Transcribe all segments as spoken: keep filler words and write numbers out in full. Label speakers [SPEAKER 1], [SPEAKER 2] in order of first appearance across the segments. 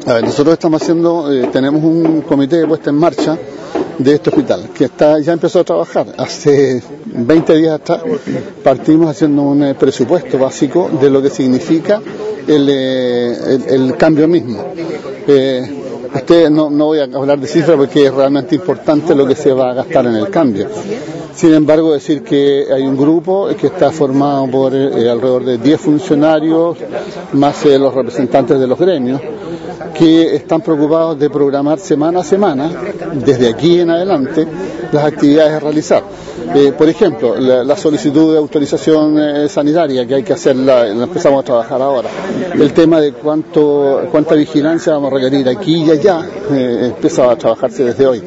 [SPEAKER 1] A ver, nosotros estamos haciendo, eh, tenemos un comité de puesta en marcha de este hospital, que está ya empezó a trabajar. Hace veinte días atrás partimos haciendo un eh, presupuesto básico de lo que significa el, eh, el, el cambio mismo. Eh, usted no, no voy a hablar de cifras porque es realmente importante lo que se va a gastar en el cambio. Sin embargo, decir que hay un grupo que está formado por eh, alrededor de diez funcionarios, más eh, los representantes de los gremios, que están preocupados de programar semana a semana, desde aquí en adelante, las actividades a realizar. Eh, por ejemplo, la, la solicitud de autorización eh, sanitaria que hay que hacerla, la empezamos a trabajar ahora. El tema de cuánto, cuánta vigilancia vamos a requerir aquí y allá, eh, empieza a trabajarse desde hoy.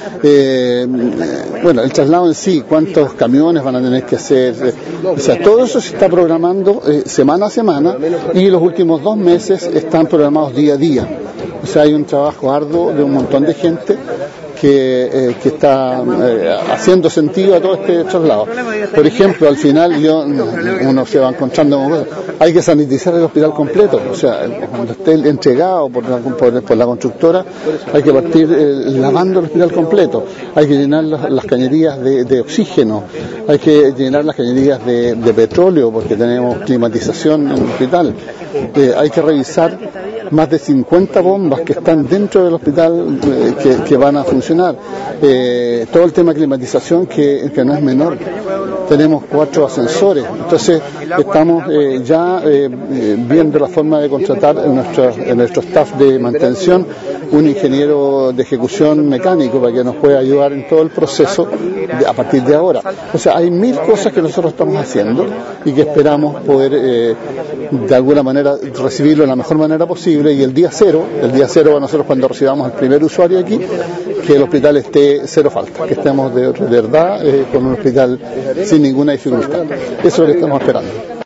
[SPEAKER 1] Eh, bueno, el traslado en sí, cuántos camiones van a tener que hacer, eh, o sea, todo eso se está programando eh, semana a semana, y los últimos dos meses están programados día a día. O sea, hay un trabajo arduo de un montón de gente que, eh, que está eh, haciendo sentido a todo este traslado. Por ejemplo, al final yo, uno se va encontrando con cosas. Hay que sanitizar el hospital completo, o sea, cuando esté entregado por la, por, por la constructora, hay que partir eh, lavando el hospital completo, hay que llenar las, las cañerías de, de oxígeno, hay que llenar las cañerías de, de petróleo, porque tenemos climatización en el hospital, eh, hay que revisar más de cincuenta bombas que están dentro del hospital eh, que, que van a funcionar, eh, todo el tema de climatización que, que no es menor. Tenemos cuatro ascensores, entonces estamos eh, ya eh, viendo la forma de contratar en nuestro, en nuestro staff de mantención un ingeniero de ejecución mecánico para que nos pueda ayudar en todo el proceso de, a partir de ahora. O sea, hay mil cosas que nosotros estamos haciendo y que esperamos poder eh, de alguna manera recibirlo de la mejor manera posible, y el día cero, el día cero para nosotros cuando recibamos al primer usuario aquí, que el hospital esté cero falta, que estemos de, de verdad eh, con un hospital sin ninguna dificultad. Eso es lo que estamos esperando.